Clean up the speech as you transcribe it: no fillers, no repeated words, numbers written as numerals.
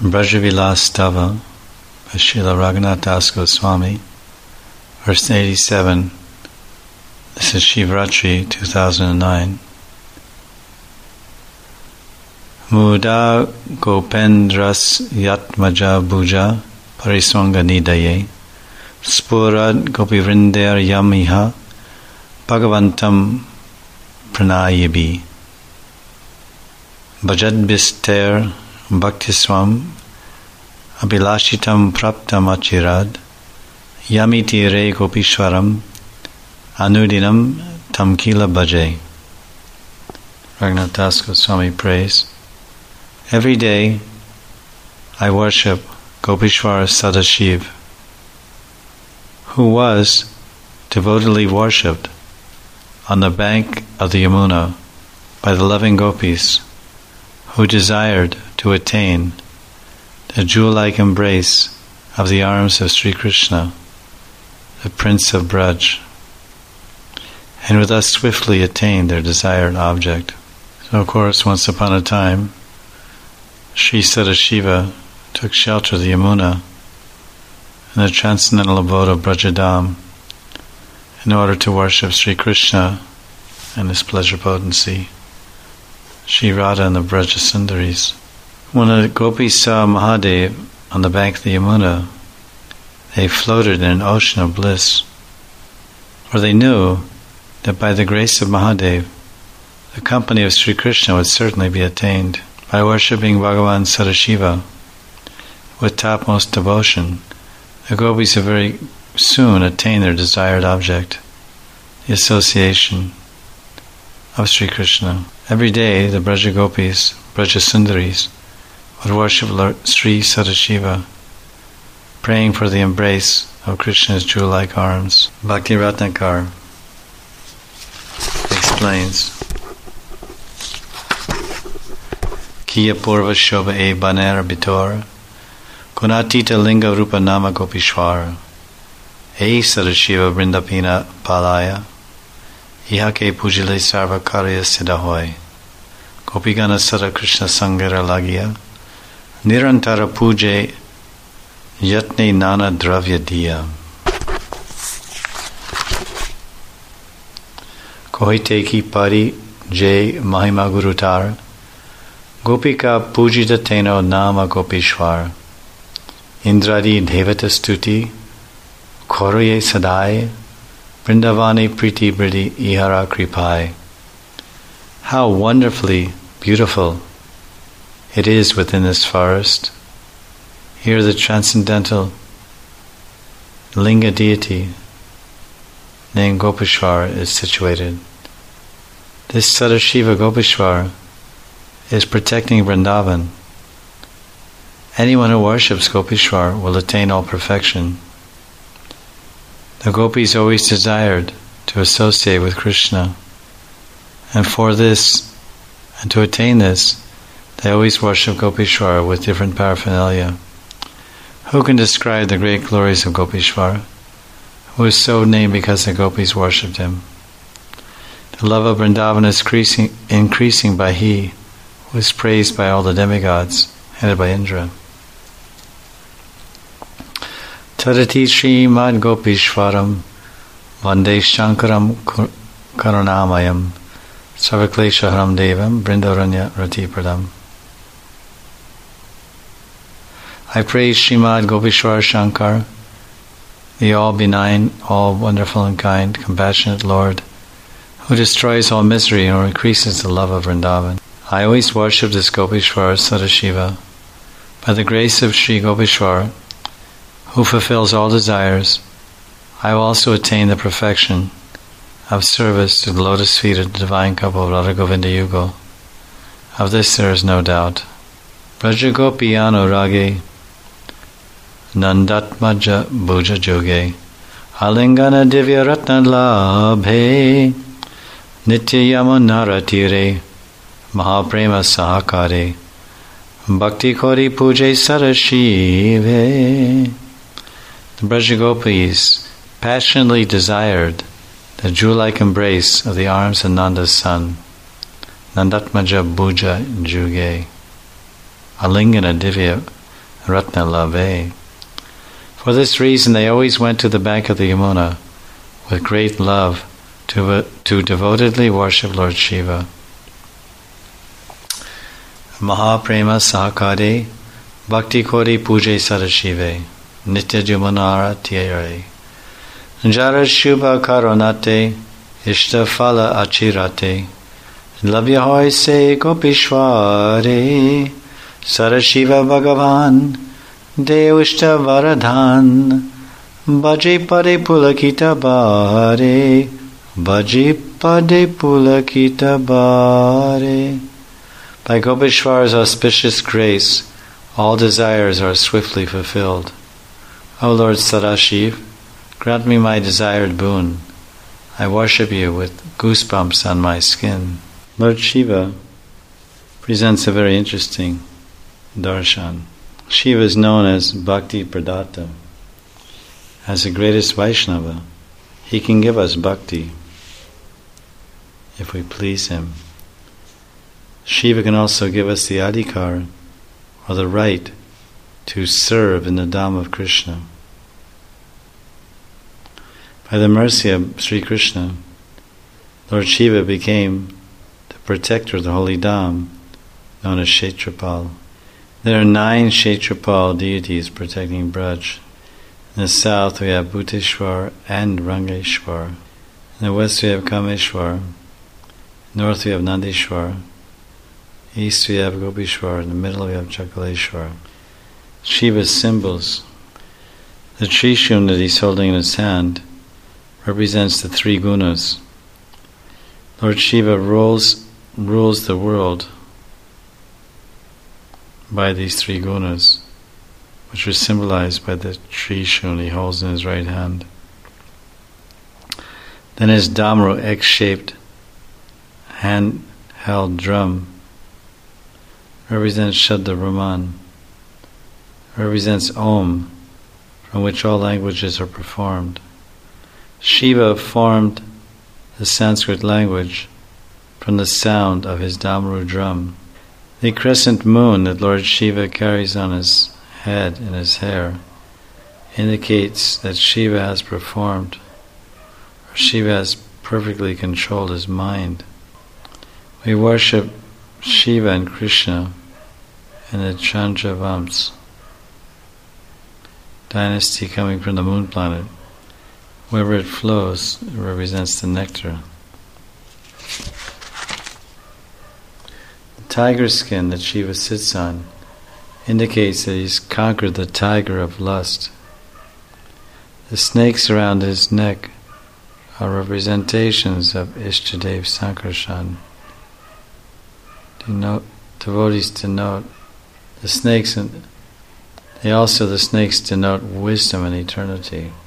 Brajavilas Stava by Srila Raghunath Das Goswami, verse 87. This is Shivratri 2009. Muda Gopendras Yatmaja Bhuja Pariswanga Nidaye Spurad Gopivrinder Yamiha Bhagavantam Pranayabi Bhajad Bister Bhaktiswam Abhilashitam Praptam Achirad Yamiti Re Gopishwaram Anudinam Tamkila Bhaje. Raghunath Das Goswami prays, every day I worship Gopishwara Sadashiv, who was devotedly worshipped on the bank of the Yamuna by the loving gopis who desired to attain the jewel-like embrace of the arms of Sri Krishna, the Prince of Braj, and who thus swiftly attained their desired object. So, of course, once upon a time, Sri Sadashiva took shelter of the Yamuna in the transcendental abode of Brajadam in order to worship Sri Krishna and his pleasure potency, Sri Radha and the Braja Sundaris. When the gopis saw Mahadev on the bank of the Yamuna, they floated in an ocean of bliss, for they knew that by the grace of Mahadev, the company of Sri Krishna would certainly be attained. By worshipping Bhagavan Sadashiva with topmost devotion, the gopis have very soon attained their desired object, the association of Sri Krishna. Every day, the Braja Gopis, Braja Sundaris, would worship Lord Sri Sadashiva, praying for the embrace of Krishna's jewel-like arms. Bhakti Ratnakar explains, Kiya Purva Shobha E Baner Bitor Gunatita Linga Rupa Nama Gopishwara E Sadashiva Brindapina Palaya Ihake Pujile Sarva Karya Siddhahoy Gopigana Sada Krishna Sangara Lagya Nirantara Puje Yatne Nana Dravya Diya Kohite Ki Pari Jay Mahima Gurutar Gopika Pujita Teno Nama Gopishwar Indradi Devata Stuti Koroye Sadai Vrindavani Priti Bridi Ihara Kripai. How wonderfully beautiful it is within this forest. Here the transcendental Linga deity named Gopishwar is situated. This Sadashiva Gopishwar is protecting Vrindavan. Anyone who worships Gopishwar will attain all perfection. The gopis always desired to associate with Krishna, and for this, and to attain this, they always worship Gopishwar with different paraphernalia. Who can describe the great glories of Gopishwar, who is so named because the gopis worshipped him? The love of Vrindavan is increasing by he who is praised by all the demigods, headed by Indra. Tadati Srimad Gopishwaram Vande Shankaram Karunamayam Sarvakleshaharam Devam Brindaranya Ratipradam. I praise Srimad Gopishwar Shankar, the all-benign, all-wonderful and kind, compassionate Lord, who destroys all misery and increases the love of Vrindavan. I always worship this Gopishwar Sadashiva. By the grace of Sri Gopishwar, who fulfills all desires, I will also attain the perfection of service to the lotus feet of the divine couple of Radha Govinda Yugal. Of this there is no doubt. Braja Gopi Anurage Nandatmaja Bhuja Joge Alingana Divya Ratna Labhe Nitya Yamunara Tire Mahaprema Sahakare Bhakti Kori Pujay Sadashive. The Braja Gopis passionately desired the jewel-like embrace of the arms of Nanda's son, Nandatmaja Bhuja Juge, Alingana Divya Ratna Lave. For this reason, they always went to the bank of the Yamuna with great love to devotedly worship Lord Shiva. Mahaprema Sahakade Bhakti Kodi Puje Sadashive Nitya Jumanara Tiare Jara Shubha Karonate Ishta Phala Achirate Labhya Hoy Se Gopishware Sadashiva Bhagavan Devushta Varadhan Bhaji Pade Pulakita Bare Bhaji Pade Pulakita Bare. By Gopishwar's auspicious grace, all desires are swiftly fulfilled. O Lord Sadashiv, grant me my desired boon. I worship you with goosebumps on my skin. Lord Shiva presents a very interesting darshan. Shiva is known as Bhakti Pradatta, as the greatest Vaishnava. He can give us bhakti if we please him. Shiva can also give us the adhikar, or the right, to serve in the Dham of Krishna. By the mercy of Sri Krishna, Lord Shiva became the protector of the holy Dham, known as Kshetrapal. There are 9 Kshetrapal deities protecting Braj. In the south we have Bhuteshwar and Rangeshwar. In the west we have Kameshwar. North we have Nandeshwar. East we have Gopishwar. In the middle we have Chakaleshwar. Shiva's symbols. The Trishul that he's holding in his hand represents the 3 gunas. Lord Shiva rules the world by these 3 gunas, which are symbolized by the Trishul he holds in his right hand. Then his Damru X-shaped hand-held drum represents Shabda Brahman, represents Om, from which all languages are performed. Shiva formed the Sanskrit language from the sound of his Damru drum. The crescent moon that Lord Shiva carries on his head and his hair indicates that Shiva has performed, or Shiva has perfectly controlled his mind. We worship Shiva and Krishna in the Chandravams dynasty coming from the moon planet. Wherever it flows, it represents the nectar. The tiger skin that Shiva sits on indicates that he's conquered the tiger of lust. The snakes around his neck are representations of Ishtadev Sankarshan. Devotees denote the snakes, and the snakes denote wisdom and eternity.